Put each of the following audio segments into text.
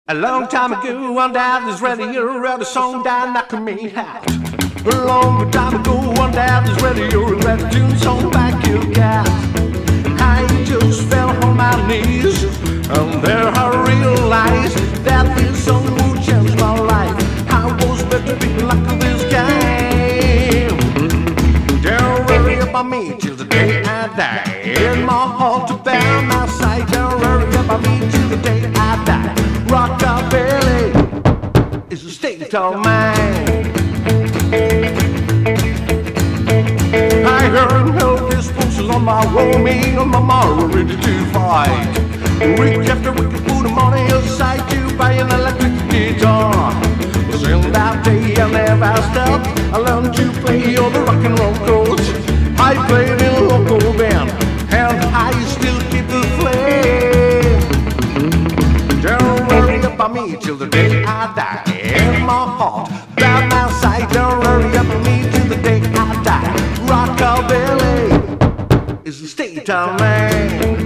A long time ago, on down this radio, wrote a song down knocking me out. A long time ago, on down this radio, wrote a tune song back you got. I just fell on my knees, and there I realized that this song would change my life. I was meant to be like this guy. Don't worry about me till the day I die. In my heart to bear my side. Don't worry about me till the day I die. Rockabilly is a state of mind. I heard Elvis voices on my roaming, on my morrow, ready to fight. Week after week, put the money aside to buy an electric guitar. Since that day I never stopped, I learned to play all the rock and roll chords. I played in a local band, and I still keep the flame. Don't worry about me till the day I die. In my heart, by my side. Don't worry about me till the day I die. Rockabilly is a state of mind.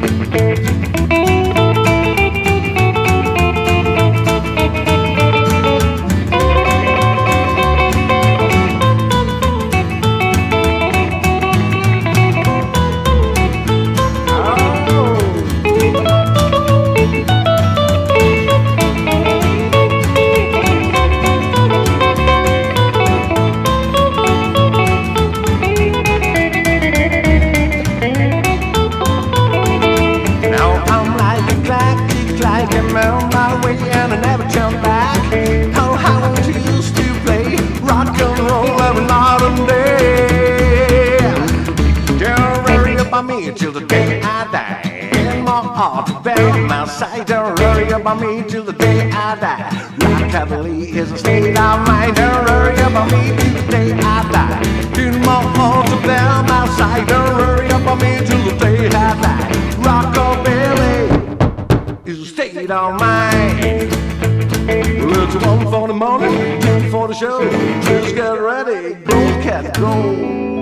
On my way and I never turned back. Oh, how I used to play rock and roll every night and day. Don't worry about me till the day I die. In my heart, by my side. Don't worry about me till the day I die. Rockabilly is a state of mind. Don't worry about me till the day I die. In my heart, by my side. Don't worry about me till the day I die. Rockabilly is a state of mind. Well, it's 1 for the morning, 2 for the show. Just get ready, go cat, go.